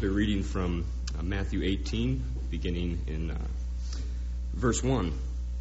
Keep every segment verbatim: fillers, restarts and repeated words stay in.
I'll be reading from uh, Matthew eighteen, beginning in uh, verse one.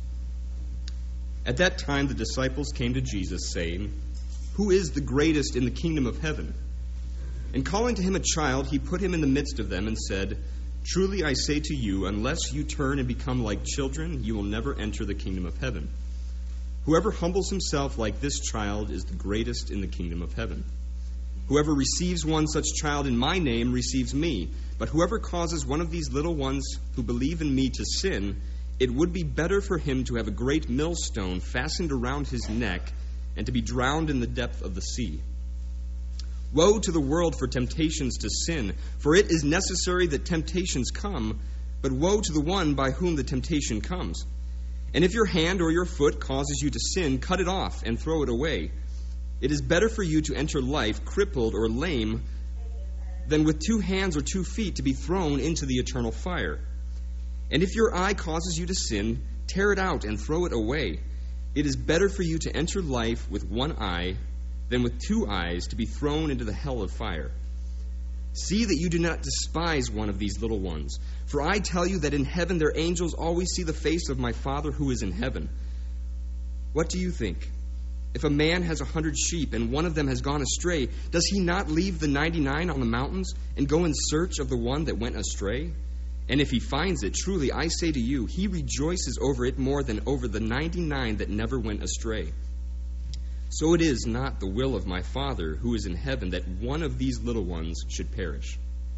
At that time the disciples came to Jesus, saying, "Who is the greatest in the kingdom of heaven?" And calling to him a child, he put him in the midst of them and said, "Truly I say to you, unless you turn and become like children, you will never enter the kingdom of heaven. Whoever humbles himself like this child is the greatest in the kingdom of heaven. Whoever receives one such child in my name receives me. But whoever causes one of these little ones who believe in me to sin, it would be better for him to have a great millstone fastened around his neck and to be drowned in the depth of the sea. Woe to the world for temptations to sin, for it is necessary that temptations come, but woe to the one by whom the temptation comes. And if your hand or your foot causes you to sin, cut it off and throw it away. It is better for you to enter life crippled or lame than with two hands or two feet to be thrown into the eternal fire. And if your eye causes you to sin, tear it out and throw it away. It is better for you to enter life with one eye than with two eyes to be thrown into the hell of fire. See that you do not despise one of these little ones. For I tell you that in heaven their angels always see the face of my Father who is in heaven. What do you think? If a man has a hundred sheep and one of them has gone astray, does he not leave the ninety-nine on the mountains and go in search of the one that went astray? And if he finds it, truly I say to you, he rejoices over it more than over the ninety-nine that never went astray. So it is not the will of my Father who is in heaven that one of these little ones should perish."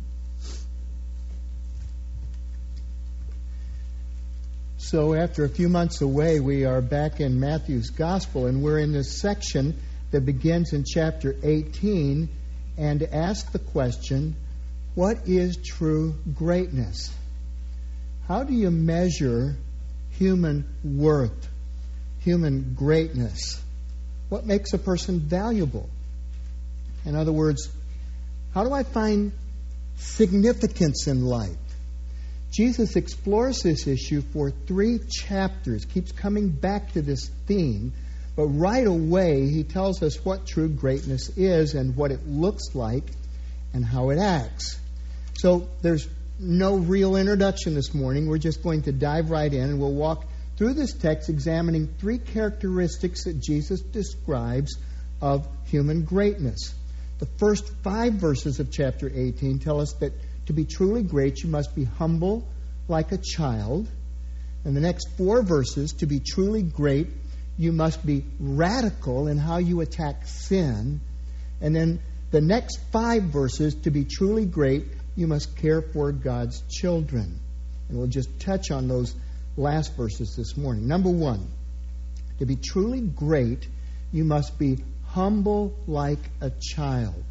So after a few months away, we are back in Matthew's Gospel, and we're in this section that begins in chapter eighteen, and ask the question, what is true greatness? How do you measure human worth, human greatness? What makes a person valuable? In other words, how do I find significance in life? Jesus explores this issue for three chapters, keeps coming back to this theme, but right away he tells us what true greatness is and what it looks like and how it acts. So there's no real introduction this morning. We're just going to dive right in, and we'll walk through this text examining three characteristics that Jesus describes of human greatness. The first five verses of chapter eighteen tell us that to be truly great, you must be humble like a child. And the next four verses, to be truly great, you must be radical in how you attack sin. And then the next five verses, to be truly great, you must care for God's children. And we'll just touch on those last verses this morning. Number one, to be truly great, you must be humble like a child.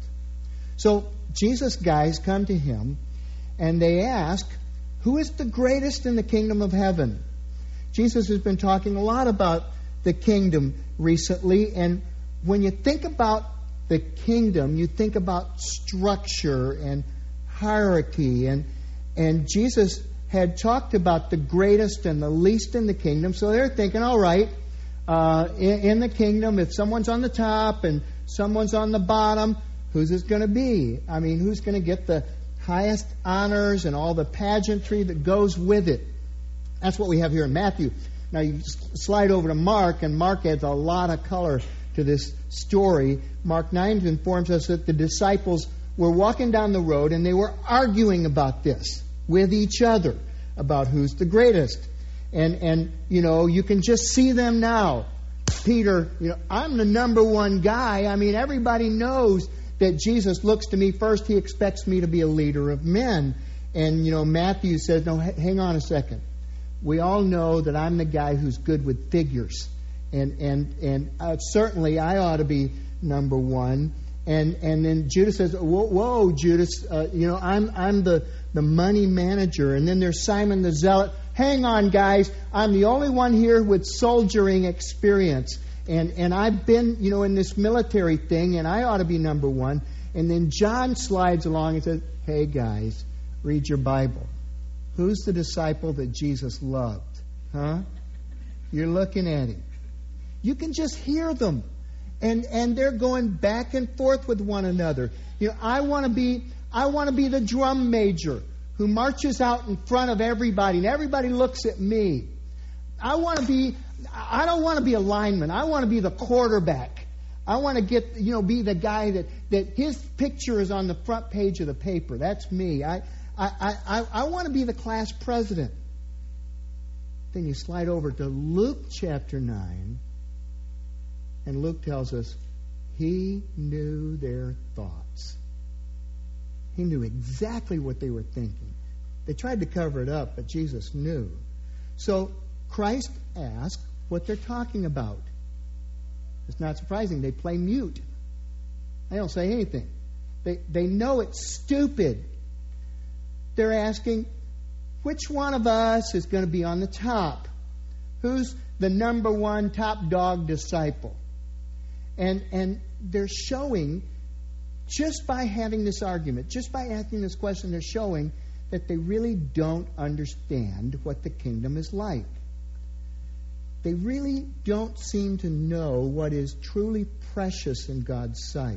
So Jesus' guys come to him and they ask, who is the greatest in the kingdom of heaven? Jesus has been talking a lot about the kingdom recently, and when you think about the kingdom, you think about structure and hierarchy, and and Jesus had talked about the greatest and the least in the kingdom. So they're thinking, all right, uh, in, in the kingdom, if someone's on the top and someone's on the bottom, who's this going to be? I mean, who's going to get the highest honors and all the pageantry that goes with it? That's what we have here in Matthew. Now you slide over to Mark, and Mark adds a lot of color to this story. Mark nine informs us that the disciples were walking down the road and they were arguing about this with each other, about who's the greatest. And, and you know, you can just see them now. Peter, you know, I'm the number one guy. I mean, everybody knows that Jesus looks to me first. He expects me to be a leader of men. And, you know, Matthew says, no, h- hang on a second. We all know that I'm the guy who's good with figures. And and and uh, certainly I ought to be number one. And and then Judas says, whoa, whoa Judas, uh, you know, I'm I'm the, the money manager. And then there's Simon the Zealot. Hang on, guys. I'm the only one here with soldiering experience. And and I've been, you know, in this military thing, and I ought to be number one. And then John slides along and says, hey, guys, read your Bible. Who's the disciple that Jesus loved? Huh? You're looking at him. You can just hear them. And and they're going back and forth with one another. You know, I want to be I want to be the drum major who marches out in front of everybody and everybody looks at me. I want to be, I don't want to be a lineman. I want to be the quarterback. I want to get, you know, be the guy that, that his picture is on the front page of the paper. That's me. I, I, I, I want to be the class president. Then you slide over to Luke chapter nine, and Luke tells us he knew their thoughts. He knew exactly what they were thinking. They tried to cover it up, but Jesus knew. So Christ asked what they're talking about. It's not surprising. They play mute. They don't say anything. They, they know it's stupid. They're asking, which one of us is going to be on the top? Who's the number one top dog disciple? And, and they're showing, just by having this argument, just by asking this question, they're showing that they really don't understand what the kingdom is like. They really don't seem to know what is truly precious in God's sight.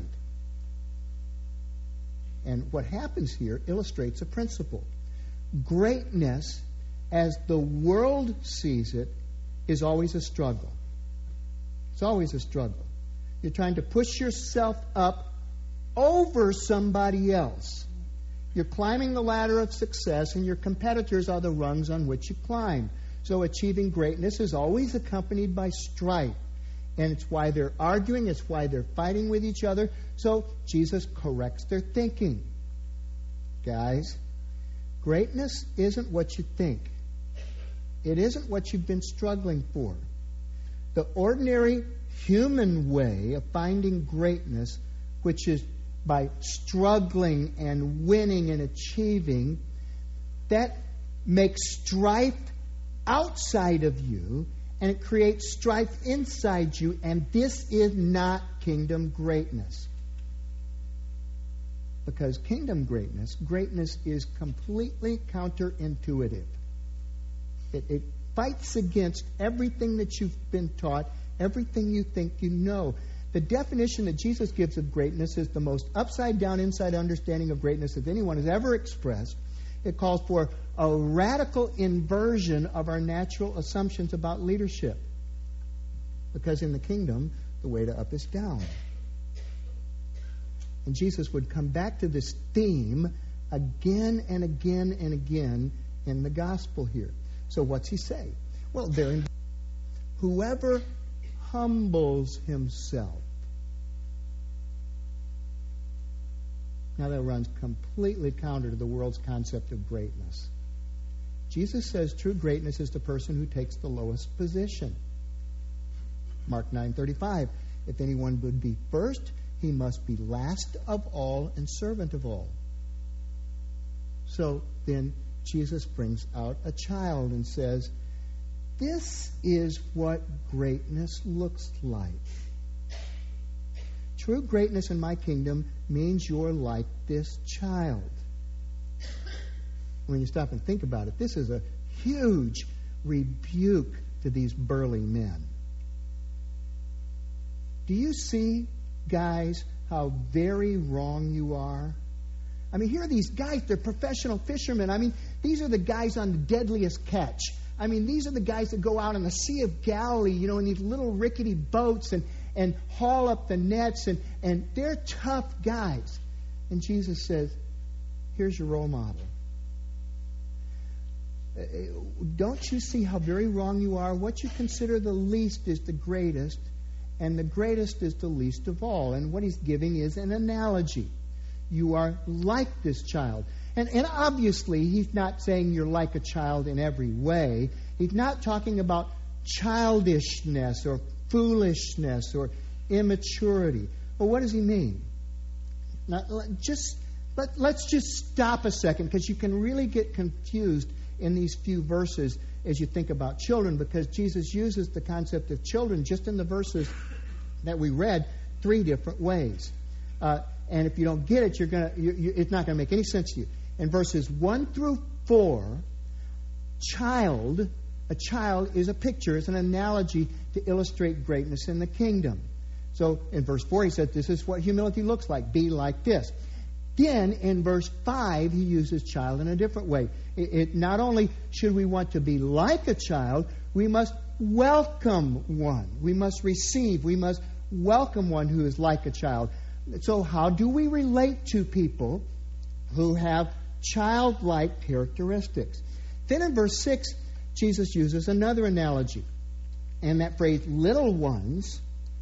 And what happens here illustrates a principle. Greatness, as the world sees it, is always a struggle. It's always a struggle. You're trying to push yourself up over somebody else. You're climbing the ladder of success, and your competitors are the rungs on which you climb. So achieving greatness is always accompanied by strife. And it's why they're arguing. It's why they're fighting with each other. So Jesus corrects their thinking. Guys, greatness isn't what you think. It isn't what you've been struggling for. The ordinary human way of finding greatness, which is by struggling and winning and achieving, that makes strife outside of you, and it creates strife inside you, and this is not kingdom greatness. Because kingdom greatness, greatness is completely counterintuitive. It, it fights against everything that you've been taught, everything you think you know. The definition that Jesus gives of greatness is the most upside-down, inside understanding of greatness that anyone has ever expressed. It calls for a radical inversion of our natural assumptions about leadership. Because in the kingdom, the way to up is down. And Jesus would come back to this theme again and again and again in the gospel here. So what's he say? Well, there in whoever humbles himself. Now that runs completely counter to the world's concept of greatness. Jesus says true greatness is the person who takes the lowest position. Mark nine thirty-five. If anyone would be first, he must be last of all and servant of all. So then Jesus brings out a child and says, this is what greatness looks like. True greatness in my kingdom means you're like this child. When you stop and think about it, this is a huge rebuke to these burly men. Do you see, guys, how very wrong you are? I mean, here are these guys, they're professional fishermen. I mean, these are the guys on the deadliest catch. I mean, these are the guys that go out on the Sea of Galilee, you know, in these little rickety boats and, and haul up the nets, and, and they're tough guys. And Jesus says, here's your role model. Don't you see how very wrong you are? What you consider the least is the greatest, and the greatest is the least of all. And what he's giving is an analogy. You are like this child. And, and obviously, he's not saying you're like a child in every way. He's not talking about childishness or foolishness or immaturity. Well, what does he mean? Now, just let, let's just stop a second, because you can really get confused in these few verses as you think about children, because Jesus uses the concept of children just in the verses that we read three different ways. Uh, and if you don't get it, you're gonna you, you, it's not going to make any sense to you. In verses one through four, child, a child is a picture, it's an analogy to illustrate greatness in the kingdom. So in verse four, he said, this is what humility looks like. Be like this. Then in verse five, he uses child in a different way. It, it, not only should we want to be like a child, we must welcome one. We must receive. We must welcome one who is like a child. So how do we relate to people who have childlike characteristics? Then in verse six, Jesus uses another analogy. And that phrase, little ones,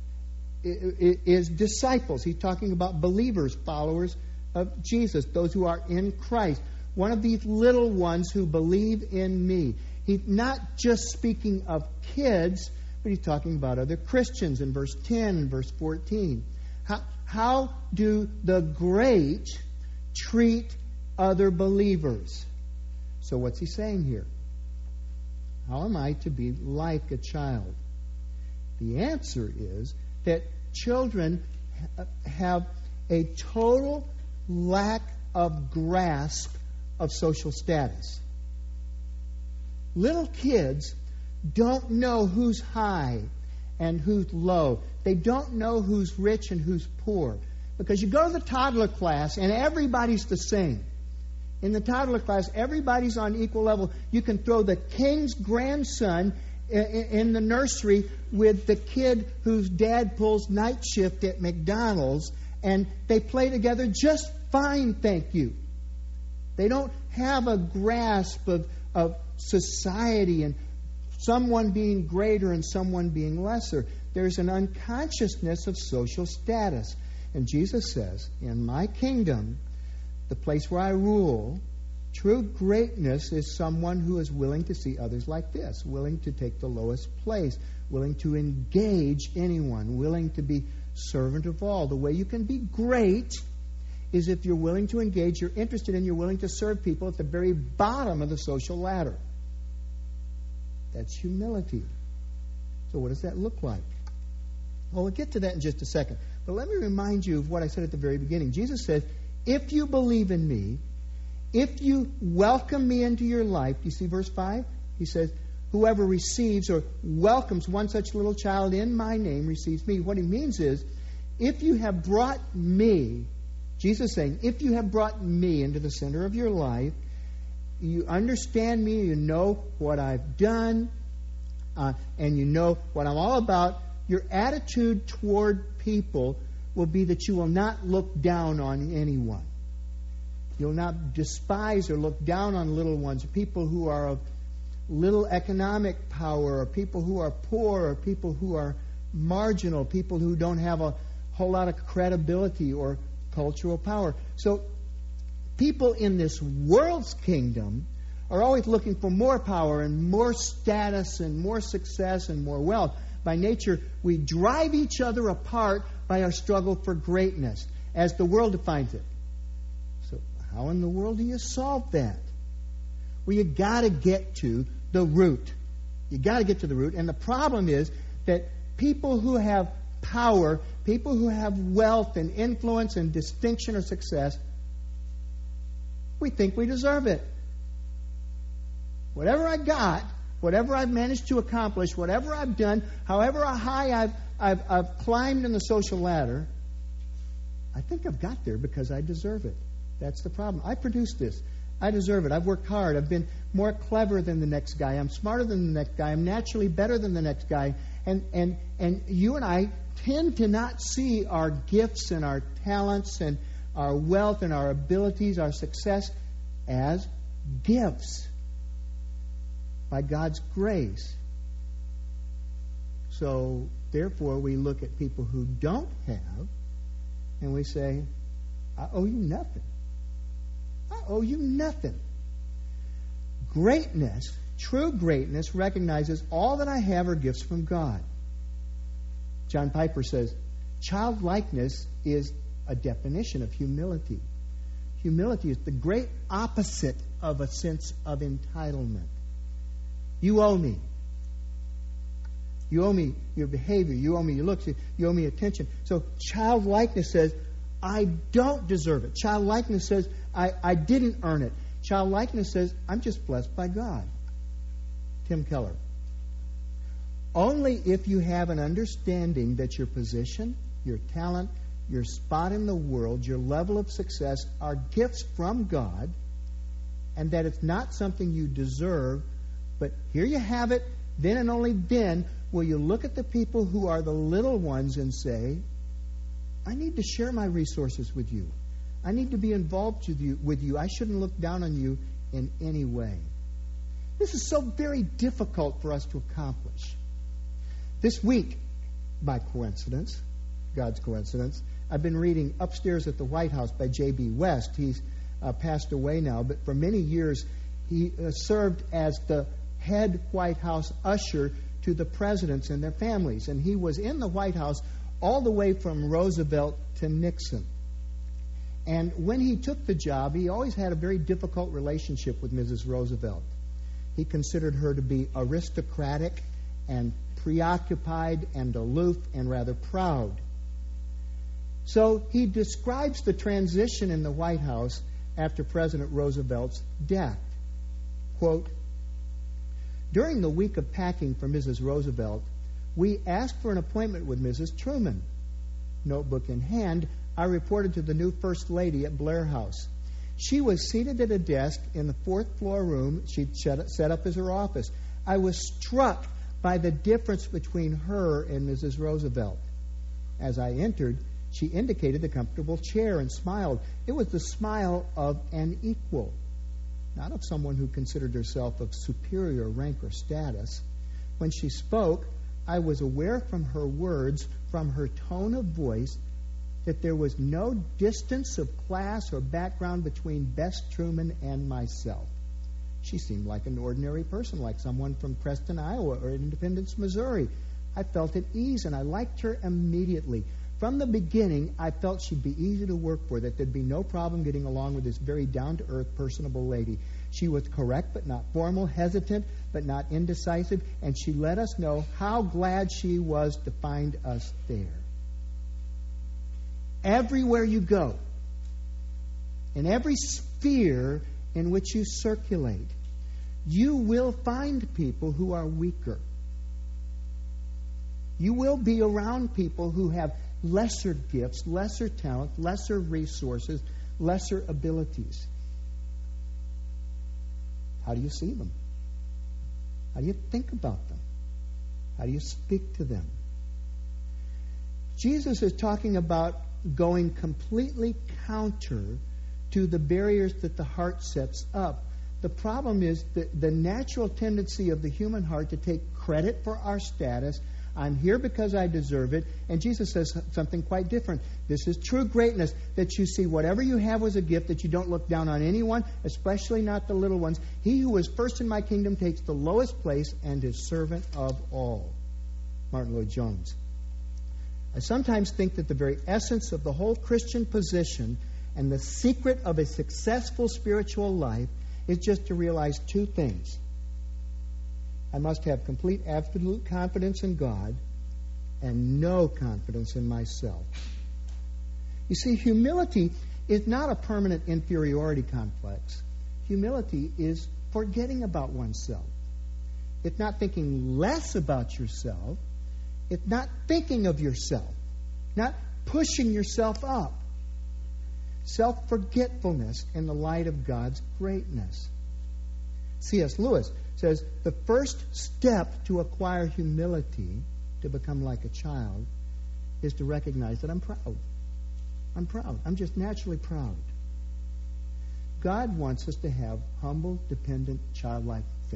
is disciples. He's talking about believers, followers of Jesus, those who are in Christ. One of these little ones who believe in me. He's not just speaking of kids, but he's talking about other Christians in verse ten and verse fourteen. How, how do the great treat other believers? So what's he saying here? How am I to be like a child? The answer is that children have a total lack of grasp of social status. Little kids don't know who's high and who's low. They don't know who's rich and who's poor. Because you go to the toddler class and everybody's the same. In the toddler class, everybody's on equal level. You can throw the king's grandson in the nursery with the kid whose dad pulls night shift at McDonald's, and they play together just fine, thank you. They don't have a grasp of, of society and someone being greater and someone being lesser. There's an unconsciousness of social status. And Jesus says, in my kingdom, the place where I rule, true greatness is someone who is willing to see others like this, willing to take the lowest place, willing to engage anyone, willing to be servant of all. The way you can be great is if you're willing to engage, you're interested in, you're willing to serve people at the very bottom of the social ladder. That's humility. So what does that look like? Well, we'll get to that in just a second. But let me remind you of what I said at the very beginning. Jesus said, if you believe in me, if you welcome me into your life, you see verse five? He says, whoever receives or welcomes one such little child in my name receives me. What he means is, if you have brought me, Jesus is saying, if you have brought me into the center of your life, you understand me, you know what I've done, uh, and you know what I'm all about, your attitude toward people will be that you will not look down on anyone. You'll not despise or look down on little ones, people who are of little economic power, or people who are poor, or people who are marginal, people who don't have a whole lot of credibility or cultural power. So people in this world's kingdom are always looking for more power and more status and more success and more wealth. By nature, we drive each other apart by our struggle for greatness, as the world defines it. So how in the world do you solve that? Well, you got to get to the root. You got to get to the root. And the problem is that people who have power, people who have wealth and influence and distinction or success, we think we deserve it. Whatever I got, whatever I've managed to accomplish, whatever I've done, however high I've, I've, I've climbed in the social ladder, I think I've got there because I deserve it. That's the problem. I produced this. I deserve it. I've worked hard. I've been more clever than the next guy. I'm smarter than the next guy. I'm naturally better than the next guy. And, and, and you and I tend to not see our gifts and our talents and our wealth and our abilities, our success, as gifts by God's grace. So, therefore, we look at people who don't have and we say, I owe you nothing. I owe you nothing. Greatness, true greatness, recognizes all that I have are gifts from God. John Piper says, childlikeness is a definition of humility. Humility is the great opposite of a sense of entitlement. You owe me. You owe me your behavior. You owe me your looks. You owe me attention. So childlikeness says, I don't deserve it. Childlikeness says, I, I didn't earn it. Childlikeness says, I'm just blessed by God. Tim Keller. Only if you have an understanding that your position, your talent, your spot in the world, your level of success are gifts from God, and that it's not something you deserve, but here you have it. Then and only then will you look at the people who are the little ones and say, I need to share my resources with you. I need to be involved with you. With you. I shouldn't look down on you in any way. This is so very difficult for us to accomplish. This week, by coincidence, God's coincidence, I've been reading Upstairs at the White House by J B West. He's uh, passed away now, but for many years he uh, served as the head White House usher to the presidents and their families. And he was in the White House all the way from Roosevelt to Nixon. And when he took the job, he always had a very difficult relationship with Missus Roosevelt. He considered her to be aristocratic and preoccupied and aloof and rather proud. So he describes the transition in the White House after President Roosevelt's death. Quote, during the week of packing for Missus Roosevelt, we asked for an appointment with Missus Truman. Notebook in hand, I reported to the new First Lady at Blair House. She was seated at a desk in the fourth floor room she'd set up as her office. I was struck by the difference between her and Missus Roosevelt. As I entered, she indicated the comfortable chair and smiled. It was the smile of an equal, not of someone who considered herself of superior rank or status. When she spoke, I was aware from her words, from her tone of voice, that there was no distance of class or background between Bess Truman and myself. She seemed like an ordinary person, like someone from Preston, Iowa, or Independence, Missouri. I felt at ease, and I liked her immediately. From the beginning, I felt she'd be easy to work for, that there'd be no problem getting along with this very down-to-earth, personable lady. She was correct but not formal, hesitant but not indecisive, and she let us know how glad she was to find us there. Everywhere you go, in every sphere in which you circulate, you will find people who are weaker. You will be around people who have lesser gifts, lesser talent, lesser resources, lesser abilities. How do you see them? How do you think about them? How do you speak to them? Jesus is talking about going completely counter to the barriers that the heart sets up. The problem is that the natural tendency of the human heart to take credit for our status. I'm here because I deserve it. And Jesus says something quite different. This is true greatness, that you see whatever you have was a gift, that you don't look down on anyone, especially not the little ones. He who is first in my kingdom takes the lowest place and is servant of all. Martin Lloyd-Jones. I sometimes think that the very essence of the whole Christian position and the secret of a successful spiritual life is just to realize two things. I must have complete, absolute confidence in God and no confidence in myself. You see, humility is not a permanent inferiority complex. Humility is forgetting about oneself. It's not thinking less about yourself. It's not thinking of yourself, not pushing yourself up. Self-forgetfulness in the light of God's greatness. C S Lewis says the first step to acquire humility, to become like a child, is to recognize that I'm proud. I'm proud. I'm just naturally proud. God wants us to have humble, dependent, childlike faith.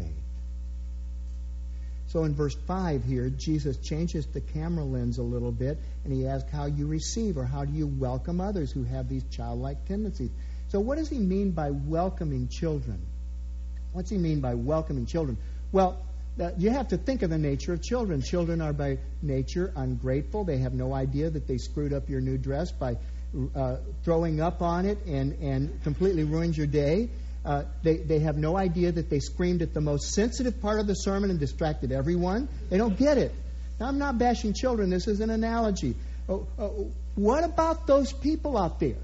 So in verse five here, Jesus changes the camera lens a little bit, and he asks how you receive or how do you welcome others who have these childlike tendencies. So what does he mean by welcoming children? What's he mean by welcoming children? Well, uh, you have to think of the nature of children. Children are by nature ungrateful. They have no idea that they screwed up your new dress by uh, throwing up on it and, and completely ruined your day. Uh, they, they have no idea that they screamed at the most sensitive part of the sermon and distracted everyone. They don't get it. Now, I'm not bashing children. This is an analogy. Oh, oh, what about those people out there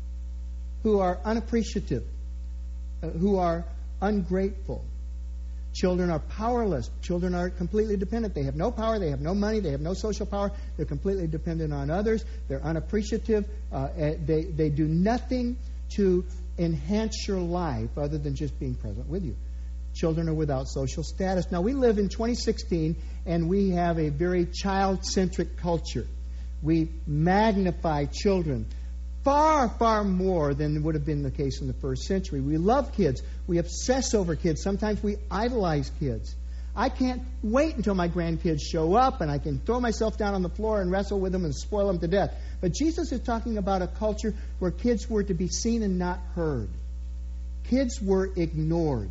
who are unappreciative, uh, who are ungrateful, Children are powerless. Children are completely dependent. They have no power. They have no money. They have no social power. They're completely dependent on others. They're unappreciative. Uh, they, they do nothing to enhance your life other than just being present with you. Children are without social status. Now, we live in twenty sixteen, and we have a very child-centric culture. We magnify children far, far more than would have been the case in the first century. We love kids. We obsess over kids. Sometimes we idolize kids. I can't wait until my grandkids show up and I can throw myself down on the floor and wrestle with them and spoil them to death. But Jesus is talking about a culture where kids were to be seen and not heard. Kids were ignored.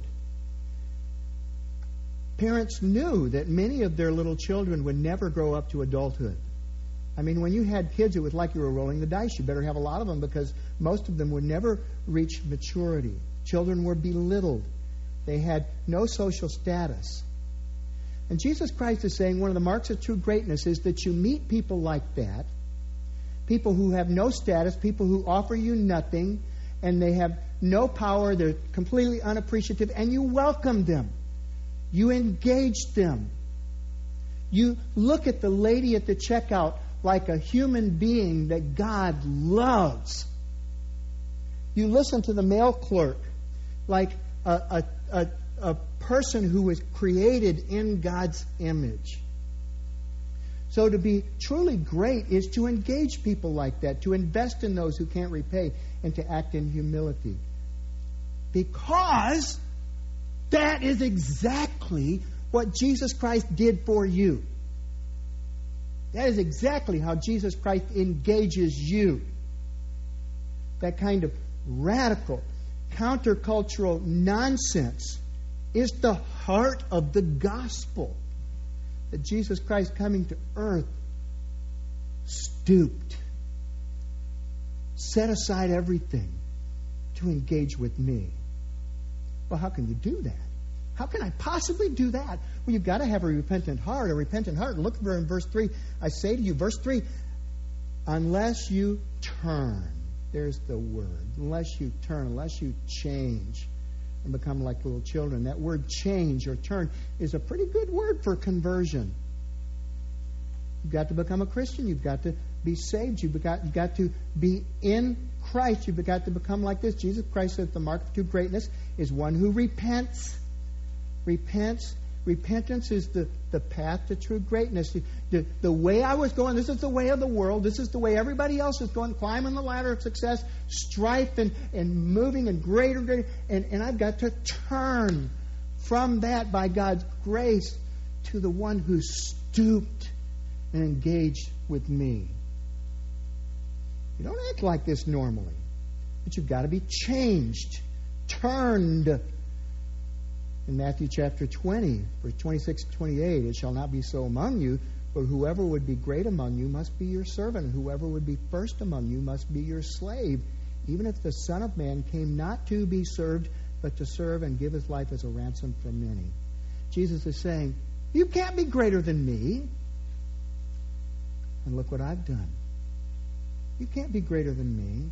Parents knew that many of their little children would never grow up to adulthood. I mean, when you had kids, it was like you were rolling the dice. You better have a lot of them because most of them would never reach maturity. Children were belittled. They had no social status. And Jesus Christ is saying one of the marks of true greatness is that you meet people like that, people who have no status, people who offer you nothing, and they have no power, they're completely unappreciative, and you welcome them. You engage them. You look at the lady at the checkout like a human being that God loves. You listen to the mail clerk like a, a, a, a person who was created in God's image. So to be truly great is to engage people like that, to invest in those who can't repay, and to act in humility. Because that is exactly what Jesus Christ did for you. That is exactly how Jesus Christ engages you. That kind of radical, countercultural nonsense is the heart of the gospel. That Jesus Christ coming to earth stooped, set aside everything to engage with me. Well, how can you do that? How can I possibly do that? Well, you've got to have a repentant heart. A repentant heart. Look there in verse three. I say to you, verse three, unless you turn, there's the word. Unless you turn, unless you change and become like little children. That word change or turn is a pretty good word for conversion. You've got to become a Christian. You've got to be saved. You've got, you've got to be in Christ. You've got to become like this. Jesus Christ said the mark of true greatness is one who repents. Repents. Repentance is the, the path to true greatness. The, the, the way I was going, this is the way of the world. This is the way everybody else is going, climbing the ladder of success, strife and, and moving and greater, greater. And, and I've got to turn from that by God's grace to the one who stooped and engaged with me. You don't act like this normally, but you've got to be changed, turned. In Matthew chapter twenty, verse twenty-six to twenty-eight, it shall not be so among you, but whoever would be great among you must be your servant, and whoever would be first among you must be your slave, even if the Son of Man came not to be served, but to serve and give his life as a ransom for many. Jesus is saying, you can't be greater than me. And look what I've done. You can't be greater than me.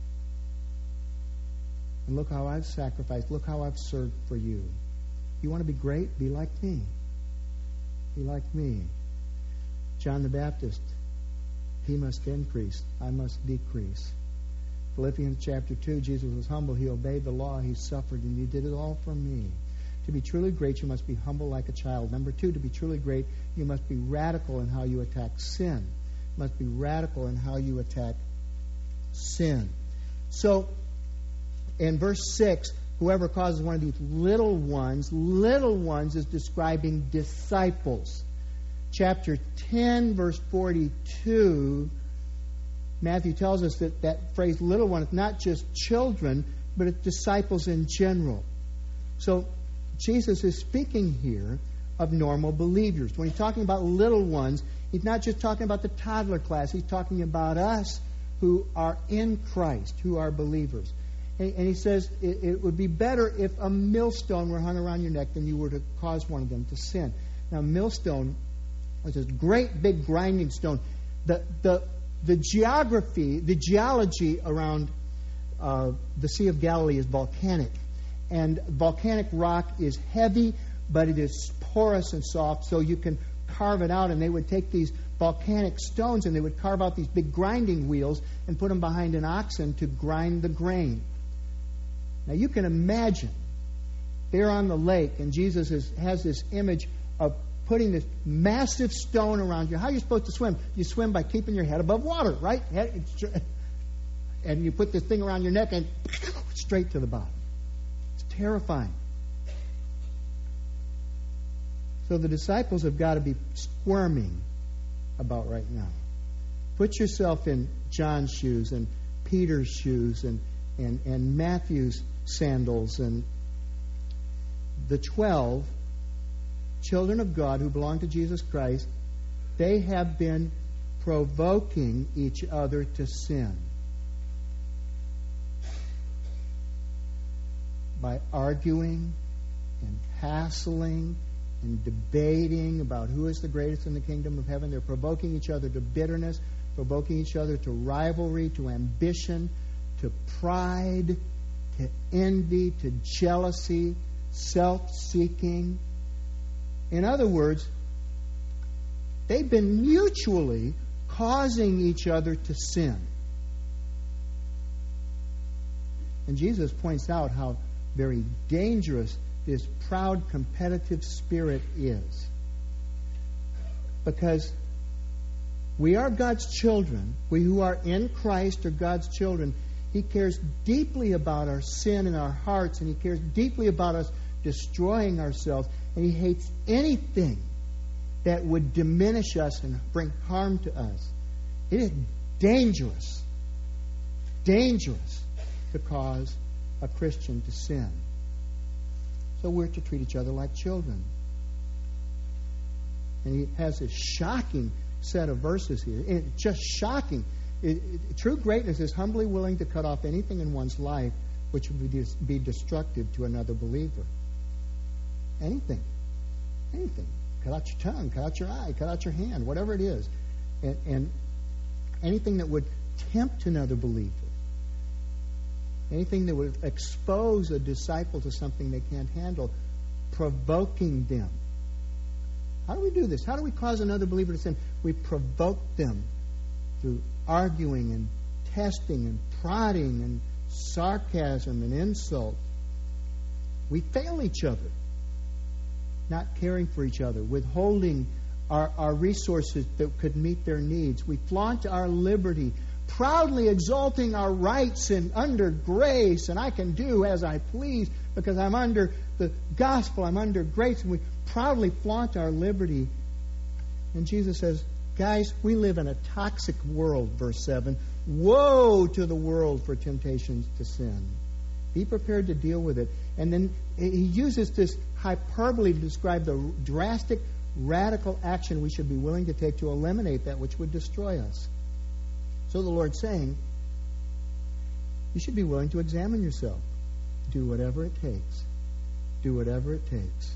And look how I've sacrificed. Look how I've served for you. You want to be great? Be like me. Be like me. John the Baptist, he must increase. I must decrease. Philippians chapter two, Jesus was humble. He obeyed the law. He suffered, and he did it all for me. To be truly great, you must be humble like a child. Number two, to be truly great, you must be radical in how you attack sin. You must be radical in how you attack sin. So, in verse six, whoever causes one of these little ones, little ones is describing disciples. Chapter ten, verse forty-two, Matthew tells us that that phrase little one is not just children, but it's disciples in general. So Jesus is speaking here of normal believers. When he's talking about little ones, he's not just talking about the toddler class. He's talking about us who are in Christ, who are believers. And he says it, it would be better if a millstone were hung around your neck than you were to cause one of them to sin. Now, millstone was this great big grinding stone. The the the geography, the geology around uh, the Sea of Galilee is volcanic, and volcanic rock is heavy, but it is porous and soft, so you can carve it out. And they would take these volcanic stones and they would carve out these big grinding wheels and put them behind an oxen to grind the grain. Now you can imagine they're on the lake, and Jesus is, has this image of putting this massive stone around you. How are you supposed to swim? You swim by keeping your head above water, right? And you put this thing around your neck and straight to the bottom. It's terrifying. So the disciples have got to be squirming about right now. Put yourself in John's shoes and Peter's shoes and, and, and Matthew's sandals. And the twelve children of God who belong to Jesus Christ, they have been provoking each other to sin by arguing and hassling and debating about who is the greatest in the kingdom of heaven. They're provoking each other to bitterness, provoking each other to rivalry, to ambition, to pride, to envy, to jealousy, self-seeking. In other words, they've been mutually causing each other to sin. And Jesus points out how very dangerous this proud, competitive spirit is. Because we are God's children. We who are in Christ are God's children. He cares deeply about our sin in our hearts, and He cares deeply about us destroying ourselves. And He hates anything that would diminish us and bring harm to us. It is dangerous, dangerous to cause a Christian to sin. So we're to treat each other like children. And he has this shocking set of verses here. It's just shocking. It, it, true greatness is humbly willing to cut off anything in one's life which would be, be destructive to another believer. Anything. Anything. Cut out your tongue, cut out your eye, cut out your hand, whatever it is. And, and anything that would tempt another believer. Anything that would expose a disciple to something they can't handle, provoking them. How do we do this? How do we cause another believer to sin? We provoke them through arguing and testing and prodding and sarcasm and insult. We fail each other, not caring for each other, withholding our, our resources that could meet their needs. We flaunt our liberty, proudly exalting our rights and under grace, and I can do as I please because I'm under the gospel, I'm under grace, and we proudly flaunt our liberty. And Jesus says, guys, we live in a toxic world, verse seven. Woe to the world for temptations to sin. Be prepared to deal with it. And then he uses this hyperbole to describe the drastic, radical action we should be willing to take to eliminate that which would destroy us. So the Lord's saying, you should be willing to examine yourself. Do whatever it takes. Do whatever it takes.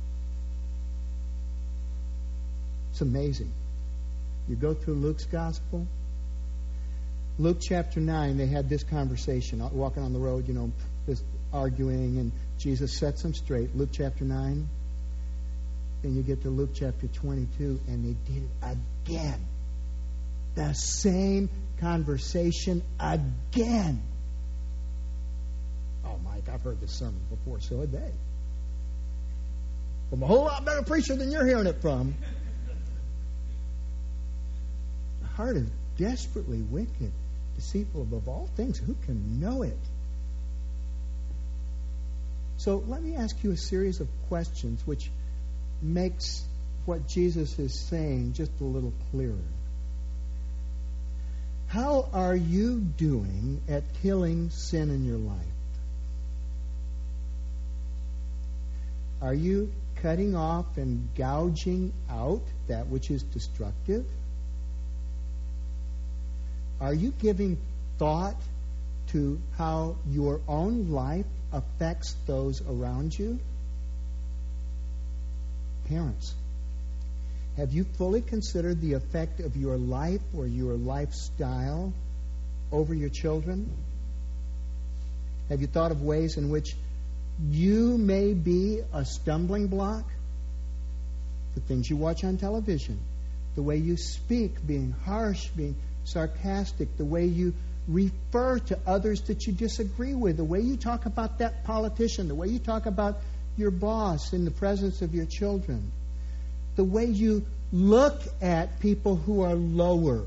It's amazing. You go through Luke's gospel. Luke chapter nine, they had this conversation, walking on the road, you know, this arguing, and Jesus sets them straight. Luke chapter nine. Then you get to Luke chapter twenty-two, and they did it again. The same conversation again. Oh, Mike, I've heard this sermon before, so had they. From a whole lot better preacher than you're hearing it from. The heart is desperately wicked, deceitful above all things. Who can know it? So let me ask you a series of questions which makes what Jesus is saying just a little clearer. How are you doing at killing sin in your life? Are you cutting off and gouging out that which is destructive? Are you giving thought to how your own life affects those around you? Parents, have you fully considered the effect of your life or your lifestyle over your children? Have you thought of ways in which you may be a stumbling block. The things you watch on television, the way you speak, being harsh, being sarcastic, the way you refer to others that you disagree with, the way you talk about that politician, the way you talk about your boss in the presence of your children, the way you look at people who are lower.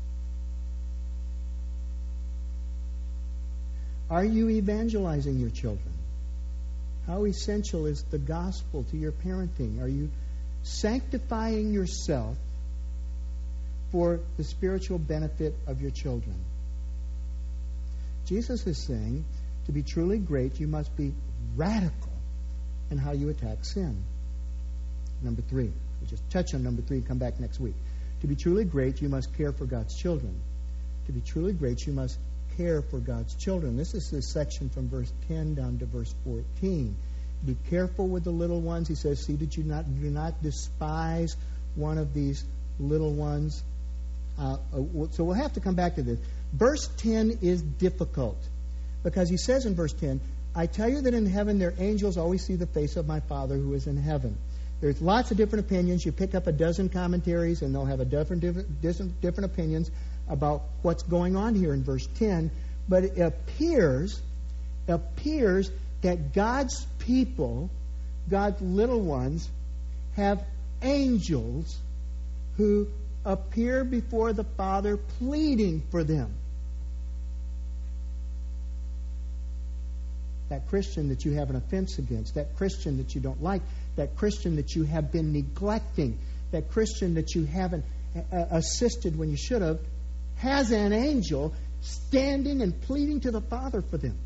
Are you evangelizing your children? How essential is the gospel to your parenting? Are you sanctifying yourself for the spiritual benefit of your children? Jesus is saying, to be truly great, you must be radical in how you attack sin. Number three. We'll just touch on number three and come back next week. To be truly great, you must care for God's children. To be truly great, you must care for God's children. This is this section from verse ten down to verse fourteen. Be careful with the little ones. He says, see that you not do not despise one of these little ones. Uh, so we'll have to come back to this. Verse ten is difficult because he says in verse ten, I tell you that in heaven their angels always see the face of my Father who is in heaven. There's lots of different opinions. You pick up a dozen commentaries and they'll have a different, different, different, different opinions about what's going on here in verse ten. But it appears, appears that God's people, God's little ones, have angels who appear before the Father pleading for them. That Christian that you have an offense against, that Christian that you don't like, that Christian that you have been neglecting, that Christian that you haven't uh, assisted when you should have, has an angel standing and pleading to the Father for them.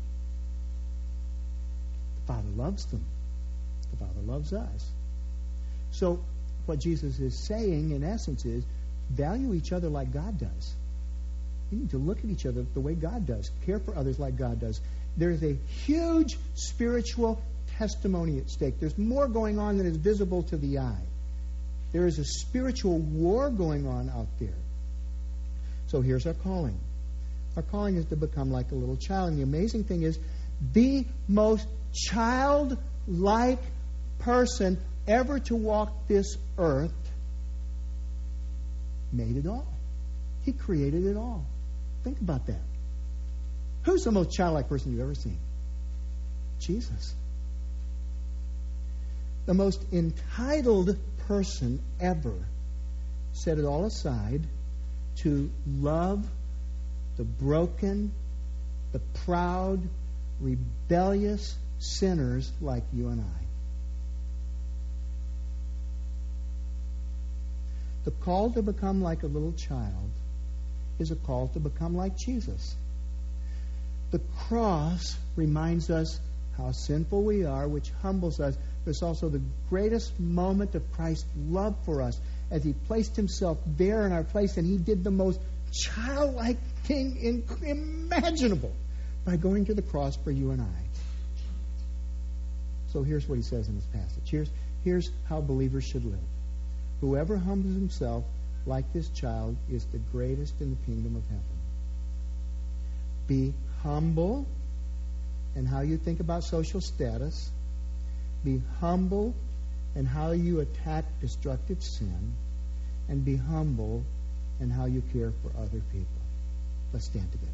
The Father loves them. The Father loves us. So what Jesus is saying, in essence, is value each other like God does. You need to look at each other the way God does. Care for others like God does. There's a huge spiritual testimony at stake. There's more going on than is visible to the eye. There is a spiritual war going on out there. So here's our calling. Our calling is to become like a little child. And the amazing thing is, the most childlike person ever to walk this earth made it all. He created it all. Think about that. Who's the most childlike person you've ever seen? Jesus. The most entitled person ever set it all aside to love the broken, the proud, rebellious sinners like you and I. The call to become like a little child is a call to become like Jesus. The cross reminds us how sinful we are, which humbles us. But it's also the greatest moment of Christ's love for us as He placed Himself there in our place, and He did the most childlike thing in, imaginable by going to the cross for you and I. So here's what He says in this passage. Here's, here's how believers should live. Whoever humbles himself like this child is the greatest in the kingdom of heaven. Be humble in how you think about social status. Be humble in how you attack destructive sin. And be humble in how you care for other people. Let's stand together.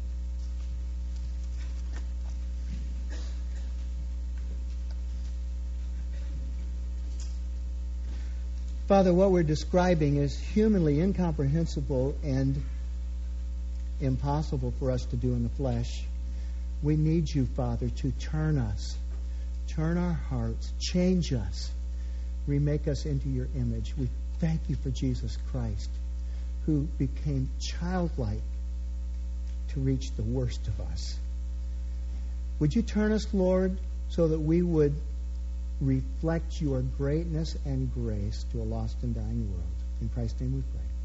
Father, what we're describing is humanly incomprehensible and impossible for us to do in the flesh. We need you, Father, to turn us, turn our hearts, change us, remake us into your image. We thank you for Jesus Christ, who became childlike to reach the worst of us. Would you turn us, Lord, so that we would reflect your greatness and grace to a lost and dying world? In Christ's name we pray.